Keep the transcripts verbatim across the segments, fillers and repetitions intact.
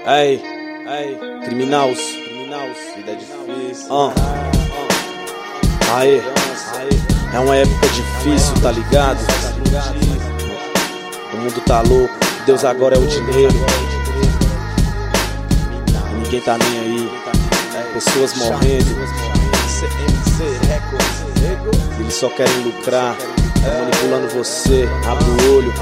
Ei, ei, criminals, criminals, vida é difícil. Uh. Aê, é uma época difícil, tá ligado? O mundo tá louco, Deus agora é o dinheiro. E ninguém tá nem aí. Pessoas morrendo. Eles só querem lucrar, manipulando você. Abre o olho.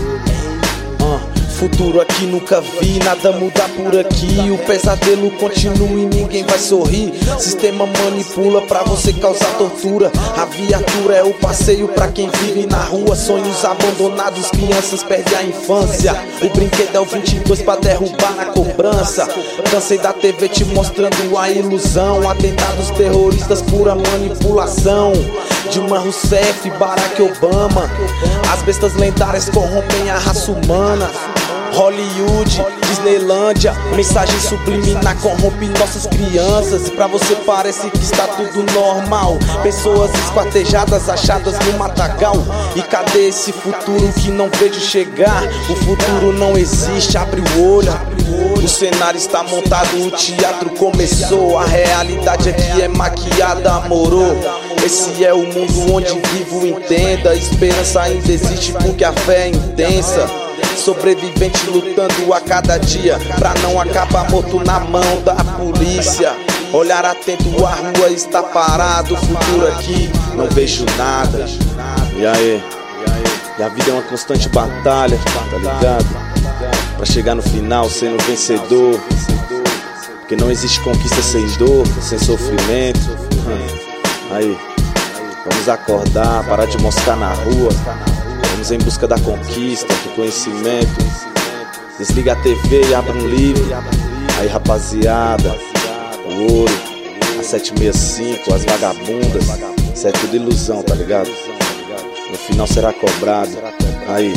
Uh. Futuro aqui nunca vi, nada muda por aqui. O pesadelo continua e ninguém vai sorrir. Sistema manipula pra você causar tortura. A viatura é o passeio pra quem vive na rua. Sonhos abandonados, crianças perdem a infância. O brinquedo é o vinte e dois pra derrubar na cobrança. Cansei da T V te mostrando a ilusão. Atentados terroristas, pura manipulação. Dilma Rousseff, Barack Obama. As bestas lendárias corrompem a raça humana. Hollywood, Disneylândia, mensagem subliminar corrompe nossas crianças. E pra você parece que está tudo normal. Pessoas esquartejadas, achadas no matagal. E cadê esse futuro que não vejo chegar? O futuro não existe, abre o olho. O cenário está montado, o teatro começou. A realidade aqui é maquiada, moro. Esse é o mundo onde vivo, entenda. Esperança ainda existe porque a fé é intensa. Sobrevivente lutando a cada dia pra não acabar morto na mão da polícia. Olhar atento, a rua está parada. O futuro aqui, não vejo nada. E aí? E a vida é uma constante batalha, tá ligado? Pra chegar no final sendo vencedor. Porque não existe conquista sem dor, sem sofrimento. Aí, vamos acordar, parar de moscar na rua. Vamos em busca da conquista, do conhecimento. Desliga a T V e abre um livro. Aí rapaziada, o ouro, a sete sessenta e cinco, as vagabundas. Isso é tudo ilusão, tá ligado? No final será cobrado. Aí,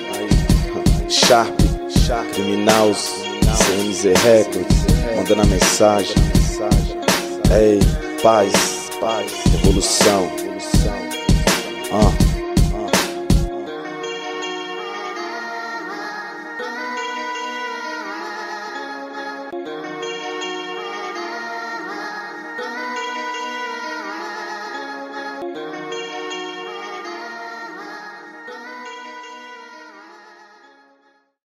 Sharp, Criminals, C M Z Records, mandando a mensagem. Ei, paz, paz, evolução. Ah.